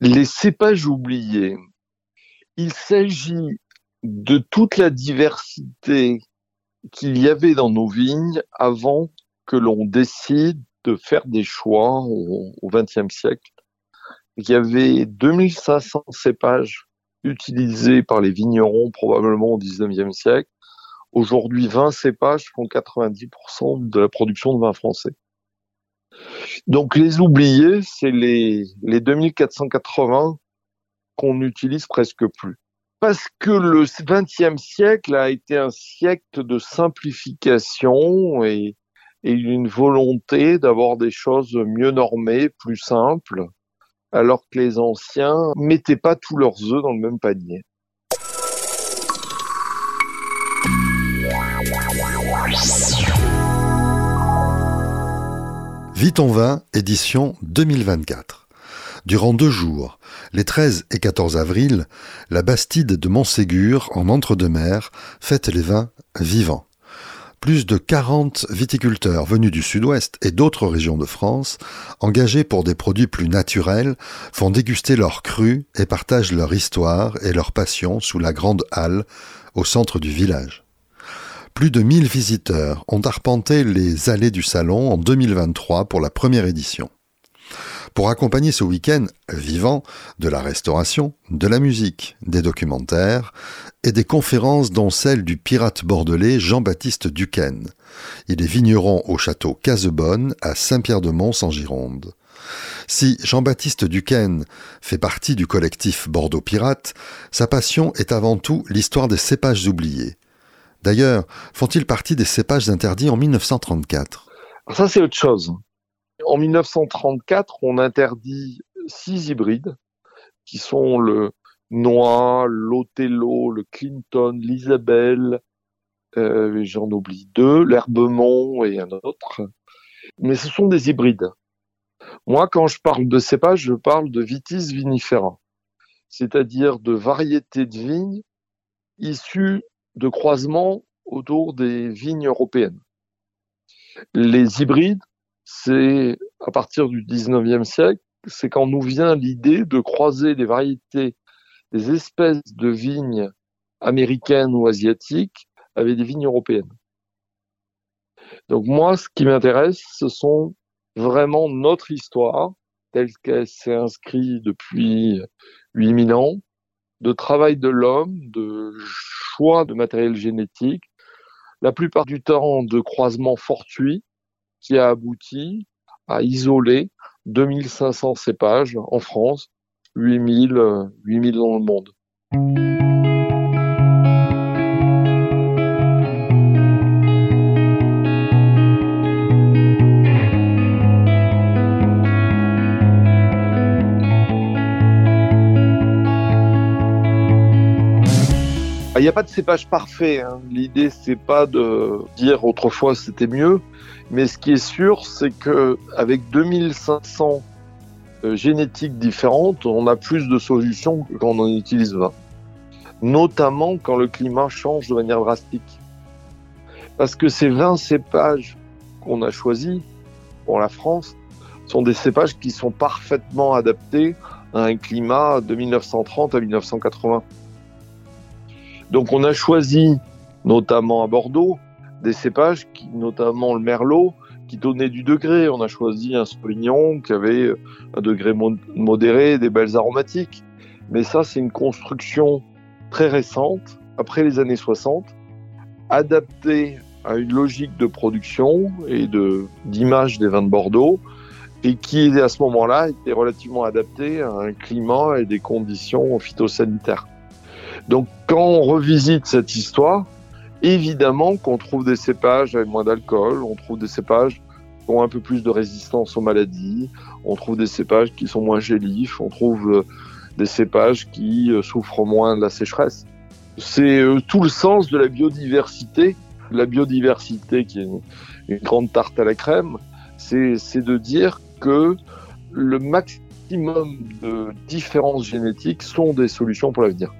Les cépages oubliés, il s'agit de toute la diversité qu'il y avait dans nos vignes avant que l'on décide de faire des choix au XXe siècle. Il y avait 2500 cépages utilisés par les vignerons probablement au XIXe siècle. Aujourd'hui, 20 cépages font 90% de la production de vin français. Donc les oubliés, c'est les 2480 qu'on n'utilise presque plus. Parce que le XXe siècle a été un siècle de simplification et une volonté d'avoir des choses mieux normées, plus simples, alors que les anciens mettaient pas tous leurs œufs dans le même panier. Vit ton vin, édition 2024. Durant 2 jours, les 13 et 14 avril, la Bastide de Montségur, en Entre-deux-Mers, fête les vins vivants. Plus de 40 viticulteurs venus du sud-ouest et d'autres régions de France, engagés pour des produits plus naturels, font déguster leurs crus et partagent leur histoire et leur passion sous la grande halle, au centre du village. Plus de 1000 visiteurs ont arpenté les allées du salon en 2023 pour la première édition. Pour accompagner ce week-end vivant de la restauration, de la musique, des documentaires et des conférences dont celle du pirate bordelais Jean-Baptiste Duquesne. Il est vigneron au château Casebonne à Saint-Pierre-de-Mons en Gironde. Si Jean-Baptiste Duquesne fait partie du collectif Bordeaux Pirates, sa passion est avant tout l'histoire des cépages oubliés. D'ailleurs, font-ils partie des cépages interdits en 1934 ? Alors ça, c'est autre chose. En 1934, on interdit 6 hybrides, qui sont le Noix, l'Othello, le Clinton, l'Isabelle, j'en oublie 2, l'Herbemont et un autre. Mais ce sont des hybrides. Moi, quand je parle de cépages, je parle de Vitis vinifera, c'est-à-dire de variétés de vignes issues de croisements autour des vignes européennes. Les hybrides, c'est à partir du 19e siècle, c'est quand nous vient l'idée de croiser des variétés, des espèces de vignes américaines ou asiatiques avec des vignes européennes. Donc moi, ce qui m'intéresse, ce sont vraiment notre histoire, telle qu'elle s'est inscrite depuis 8000 ans, de travail de l'homme, de choix de matériel génétique, la plupart du temps de croisements fortuits, qui a abouti à isoler 2500 cépages en France, 8000 dans le monde. Il n'y a pas de cépage parfait, hein. L'idée, c'est pas de dire autrefois c'était mieux, mais ce qui est sûr, c'est que avec 2500 génétiques différentes, on a plus de solutions que quand on en utilise 20. Notamment quand le climat change de manière drastique. Parce que ces 20 cépages qu'on a choisis pour la France sont des cépages qui sont parfaitement adaptés à un climat de 1930 à 1980. Donc on a choisi, notamment à Bordeaux, des cépages, notamment le Merlot, qui donnait du degré. On a choisi un Sauvignon qui avait un degré modéré, des belles aromatiques. Mais ça, c'est une construction très récente, après les années 60, adaptée à une logique de production et d'image des vins de Bordeaux, et qui, à ce moment-là, était relativement adaptée à un climat et des conditions phytosanitaires. Donc, quand on revisite cette histoire, évidemment qu'on trouve des cépages avec moins d'alcool, on trouve des cépages qui ont un peu plus de résistance aux maladies, on trouve des cépages qui sont moins gélisses, on trouve des cépages qui souffrent moins de la sécheresse. C'est tout le sens de la biodiversité. La biodiversité qui est une grande tarte à la crème, c'est de dire que le maximum de différences génétiques sont des solutions pour l'avenir.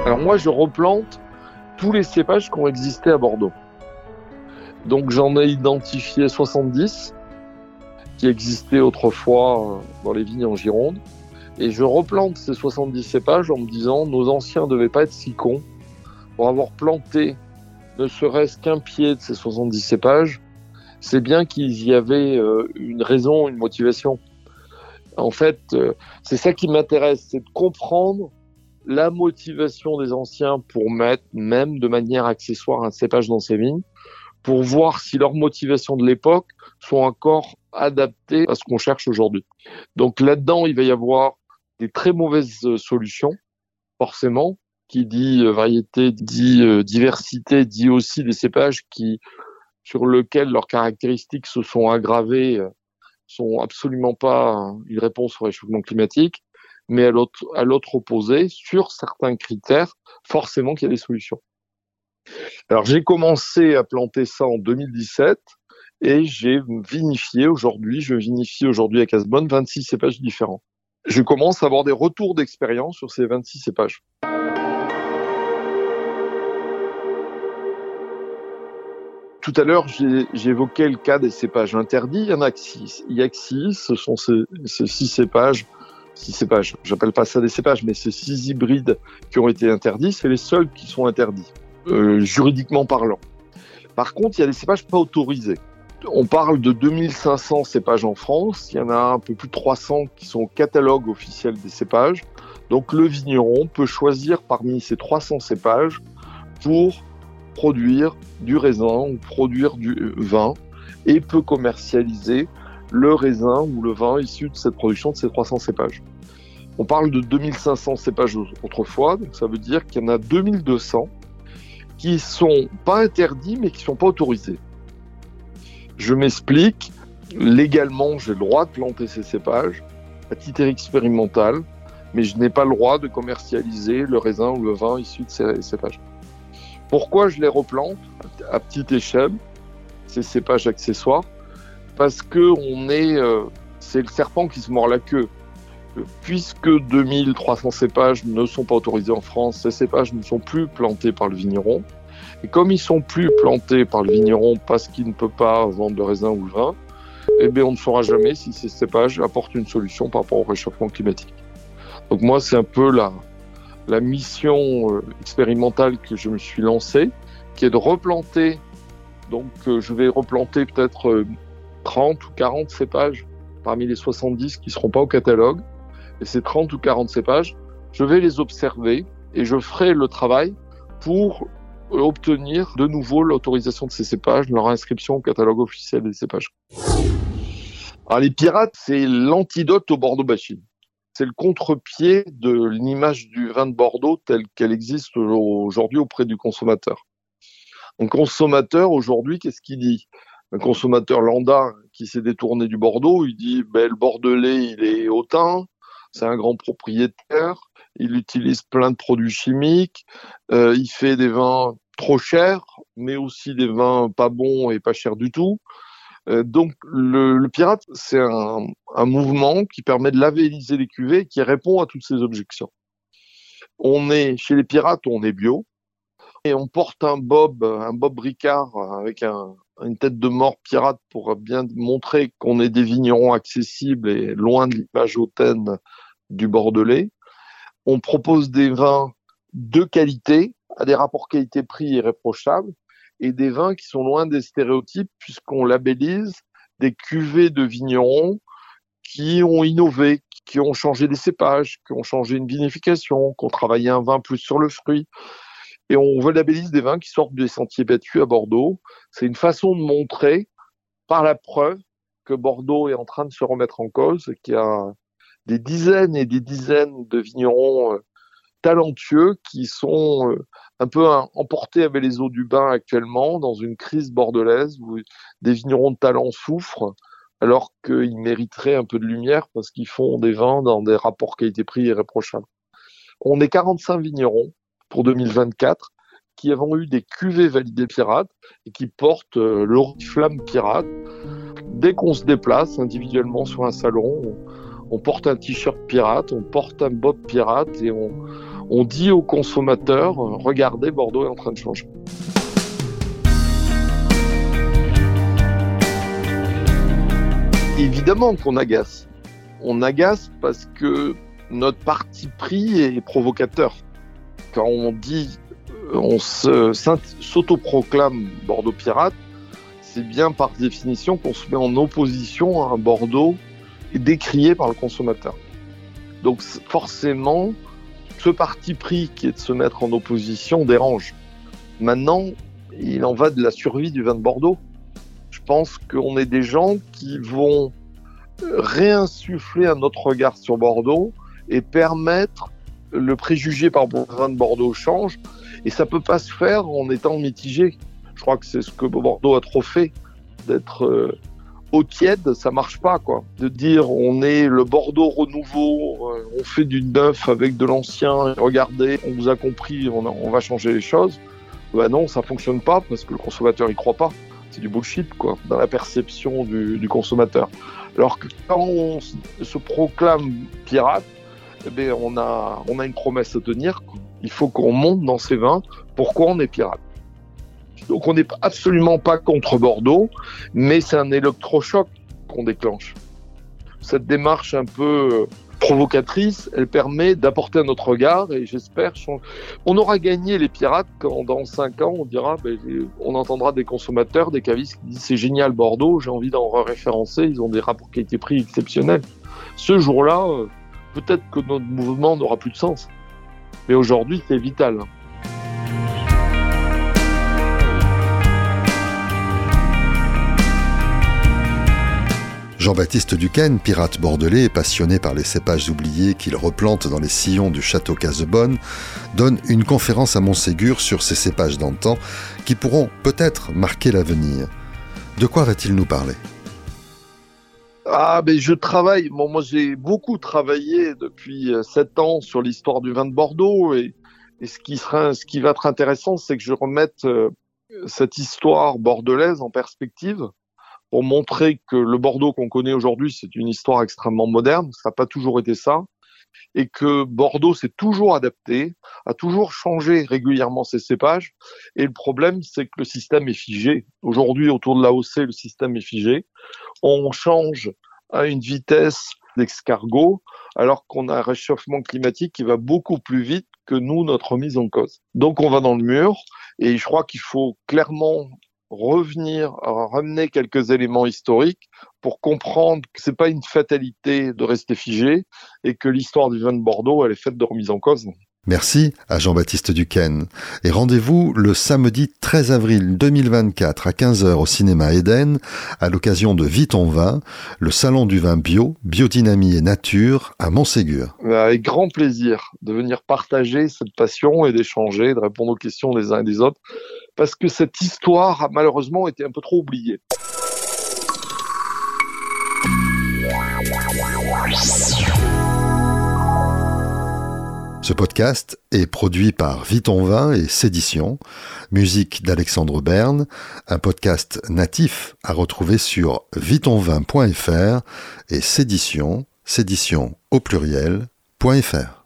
Alors moi, je replante tous les cépages qui ont existé à Bordeaux. Donc j'en ai identifié 70 qui existaient autrefois dans les vignes en Gironde. Et je replante ces 70 cépages en me disant nos anciens ne devaient pas être si cons pour avoir planté ne serait-ce qu'un pied de ces 70 cépages. C'est bien qu'il y avait une raison, une motivation. En fait, c'est ça qui m'intéresse, c'est de comprendre la motivation des anciens pour mettre même de manière accessoire un cépage dans ces vignes, pour voir si leurs motivations de l'époque sont encore adaptées à ce qu'on cherche aujourd'hui. Donc là-dedans, il va y avoir des très mauvaises solutions, forcément. Qui dit variété, dit diversité, dit aussi des cépages sur lesquels leurs caractéristiques se sont aggravées, sont absolument pas une réponse au réchauffement climatique. Mais à l'autre opposé, sur certains critères, forcément qu'il y a des solutions. Alors j'ai commencé à planter ça en 2017 et je vinifie aujourd'hui à Casbonne 26 cépages différents. Je commence à avoir des retours d'expérience sur ces 26 cépages. Tout à l'heure, j'évoquais le cas des cépages interdits. Il y en a que 6. Il y a que 6, ce sont ces 6 cépages. 6 cépages, j'appelle pas ça des cépages, mais ces 6 hybrides qui ont été interdits, c'est les seuls qui sont interdits, juridiquement parlant. Par contre, il y a des cépages pas autorisés. On parle de 2500 cépages en France, il y en a un peu plus de 300 qui sont au catalogue officiel des cépages. Donc le vigneron peut choisir parmi ces 300 cépages pour produire du raisin ou produire du vin et peut commercialiser le raisin ou le vin issu de cette production de ces 300 cépages. On parle de 2500 cépages autrefois, donc ça veut dire qu'il y en a 2200 qui sont pas interdits mais qui sont pas autorisés. Je m'explique, légalement j'ai le droit de planter ces cépages à titre expérimental, mais je n'ai pas le droit de commercialiser le raisin ou le vin issu de ces cépages. Pourquoi je les replante à petite échelle, ces cépages accessoires? Parce que c'est le serpent qui se mord la queue. Puisque 2300 cépages ne sont pas autorisés en France, ces cépages ne sont plus plantés par le vigneron. Et comme ils ne sont plus plantés par le vigneron parce qu'il ne peut pas vendre le raisin ou le vin, eh bien on ne saura jamais si ces cépages apportent une solution par rapport au réchauffement climatique. Donc moi, c'est un peu la mission expérimentale que je me suis lancée, qui est de replanter. Donc je vais replanter peut-être 30 ou 40 cépages parmi les 70 qui ne seront pas au catalogue. Et ces 30 ou 40 cépages, je vais les observer et je ferai le travail pour obtenir de nouveau l'autorisation de ces cépages, leur inscription au catalogue officiel des cépages. Alors les pirates, c'est l'antidote au Bordeaux bashing. C'est le contre-pied de l'image du vin de Bordeaux telle qu'elle existe aujourd'hui auprès du consommateur. Un consommateur, aujourd'hui, qu'est-ce qu'il dit? Un consommateur lambda qui s'est détourné du Bordeaux, il dit le Bordelais, il est hautain, c'est un grand propriétaire, il utilise plein de produits chimiques, il fait des vins trop chers, mais aussi des vins pas bons et pas chers du tout. Donc le pirate, c'est un mouvement qui permet de labelliser les cuvées et qui répond à toutes ces objections. Chez les pirates, on est bio et on porte un bob Ricard avec une tête de mort pirate pour bien montrer qu'on est des vignerons accessibles et loin de l'image hautaine du Bordelais. On propose des vins de qualité à des rapports qualité-prix irréprochables et des vins qui sont loin des stéréotypes puisqu'on labellise des cuvées de vignerons qui ont innové, qui ont changé des cépages, qui ont changé une vinification, qui ont travaillé un vin plus sur le fruit. Et on veut labelliser des vins qui sortent des sentiers battus à Bordeaux. C'est une façon de montrer par la preuve que Bordeaux est en train de se remettre en cause, qu'il y a des dizaines et des dizaines de vignerons talentueux qui sont un peu emportés avec les eaux du bain actuellement dans une crise bordelaise où des vignerons de talent souffrent alors qu'ils mériteraient un peu de lumière parce qu'ils font des vins dans des rapports qualité-prix irréprochables. On est 45 vignerons pour 2024 qui avons eu des cuvées validées pirates et qui portent l'oriflamme pirate. Dès qu'on se déplace individuellement sur un salon, on porte un t-shirt pirate, on porte un bob pirate et on dit aux consommateurs, regardez, Bordeaux est en train de changer. Évidemment qu'on agace. On agace parce que notre parti pris est provocateur. Quand on dit, on s'autoproclame Bordeaux pirate, c'est bien par définition qu'on se met en opposition à un Bordeaux décrié par le consommateur. Donc forcément, ce parti pris qui est de se mettre en opposition dérange. Maintenant, il en va de la survie du vin de Bordeaux. Je pense qu'on est des gens qui vont réinsuffler un autre regard sur Bordeaux et permettre le préjugé par rapport au vin de Bordeaux change. Et ça ne peut pas se faire en étant mitigé. Je crois que c'est ce que Bordeaux a trop fait, d'être eau tiède, ça marche pas, quoi. De dire on est le Bordeaux renouveau, on fait du neuf avec de l'ancien, regardez, on vous a compris, on va changer les choses. Ben non, ça fonctionne pas parce que le consommateur y croit pas. C'est du bullshit, quoi, dans la perception du consommateur. Alors que quand on se proclame pirate, eh bien, on a une promesse à tenir, quoi. Il faut qu'on monte dans ces vins. Pourquoi on est pirate? Donc on n'est absolument pas contre Bordeaux, mais c'est un électrochoc qu'on déclenche. Cette démarche un peu provocatrice, elle permet d'apporter un autre regard et j'espère on aura gagné les pirates quand dans 5 ans on dira, on entendra des consommateurs, des cavistes qui disent c'est génial Bordeaux, j'ai envie d'en référencer, ils ont des rapports qualité-prix exceptionnels. Ce jour-là, peut-être que notre mouvement n'aura plus de sens. Mais aujourd'hui, c'est vital. Jean-Baptiste Duquesne, pirate bordelais et passionné par les cépages oubliés qu'il replante dans les sillons du château Casebonne, donne une conférence à Montségur sur ces cépages d'antan qui pourront peut-être marquer l'avenir. De quoi va-t-il nous parler ? Je travaille. Moi, j'ai beaucoup travaillé depuis 7 ans sur l'histoire du vin de Bordeaux et ce qui va être intéressant, c'est que je remette cette histoire bordelaise en perspective pour montrer que le Bordeaux qu'on connaît aujourd'hui, c'est une histoire extrêmement moderne, ça n'a pas toujours été ça, et que Bordeaux s'est toujours adapté, a toujours changé régulièrement ses cépages, et le problème, c'est que le système est figé. Aujourd'hui, autour de l'AOC, le système est figé. On change à une vitesse d'escargot, alors qu'on a un réchauffement climatique qui va beaucoup plus vite que nous, notre remise en cause. Donc on va dans le mur, et je crois qu'il faut clairement ramener quelques éléments historiques pour comprendre que c'est pas une fatalité de rester figé et que l'histoire du vin de Bordeaux, elle est faite de remise en cause. Merci à Jean-Baptiste Duquesne. Et rendez-vous le samedi 13 avril 2024 à 15h au cinéma Eden, à l'occasion de Vis ton vin, le salon du vin bio, biodynamie et nature à Montségur. Avec grand plaisir de venir partager cette passion et d'échanger, de répondre aux questions des uns et des autres, parce que cette histoire a malheureusement été un peu trop oubliée. Ce podcast est produit par Vis ton vin et Sédition, musique d'Alexandre Berne, un podcast natif à retrouver sur vistonvin.fr et Sédition au pluriel.fr.